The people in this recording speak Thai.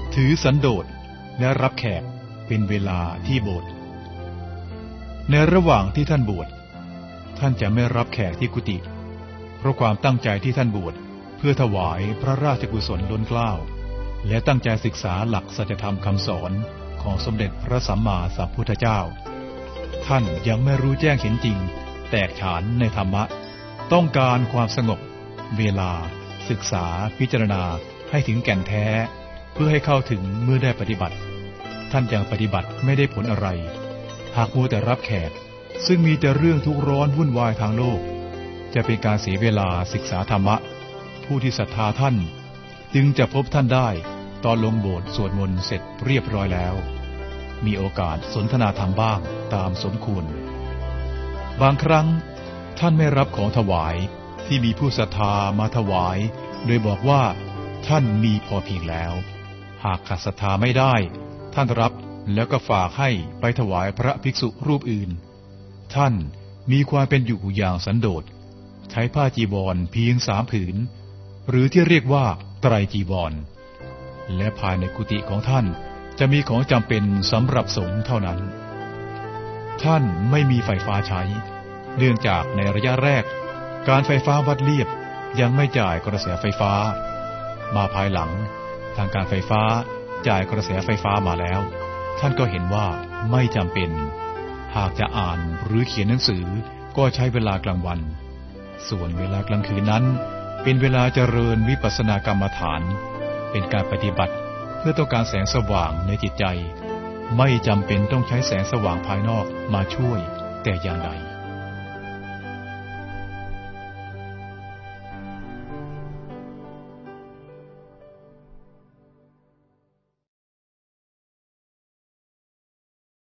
ถือสันโดษและรับแขกเป็นเวลาที่โบสถ์ในระหว่างที่ท่านบวชท่านจะไม่รับแขกที่กุฏิเพราะความตั้งใจที่ท่านบวชเพื่อถวายพระราชกุศลล้นเกล้าและตั้งใจศึกษาหลักสัจธรรมคำสอนของสมเด็จพระสัมมาสัมพุทธเจ้าท่านยังไม่รู้แจ้งเห็นจริงแตกฉานในธรรมะต้องการความสงบเวลาศึกษาพิจารณาให้ถึงแก่นแท้เพื่อให้เข้าถึงเมื่อได้ปฏิบัติท่านยังปฏิบัติไม่ได้ผลอะไรหากมัวแต่รับแขกซึ่งมีแต่เรื่องทุกข์ร้อนวุ่นวายทางโลกจะเป็นการเสียเวลาศึกษาธรรมะผู้ที่ศรัทธาท่านจึงจะพบท่านได้ตอนลงโบสถ์สวดมนต์เสร็จเรียบร้อยแล้วมีโอกาสสนทนาธรรมบ้างตามสมควรบางครั้งท่านไม่รับของถวายที่มีผู้ศรัทธามาถวายโดยบอกว่าท่านมีพอเพียงแล้วหากขัดศรัทธาไม่ได้ท่านรับแล้วก็ฝากให้ไปถวายพระภิกษุรูปอื่นท่านมีความเป็นอยู่อย่างสันโดษใช้ผ้าจีวรเพียง3 ผืนหรือที่เรียกว่าไตรจีวรและภายในกุฏิของท่านจะมีของจำเป็นสำหรับสงฆ์เท่านั้นท่านไม่มีไฟฟ้าใช้เนื่องจากในระยะแรกการไฟฟ้าวัดเลียบยังไม่จ่ายกระแสไฟฟ้ามาภายหลังทางการไฟฟ้าจ่ายกระแสไฟฟ้ามาแล้วท่านก็เห็นว่าไม่จำเป็นหากจะอ่านหรือเขียนหนังสือก็ใช้เวลากลางวันส่วนเวลากลางคืนนั้นเป็นเวลาเจริญวิปัสสนากรรมฐานเป็นการปฏิบัติเพื่อต้องการแสงสว่างในจิตใจไม่จำเป็นต้องใช้แสงสว่างภายนอกมาช่วยแต่อย่างใด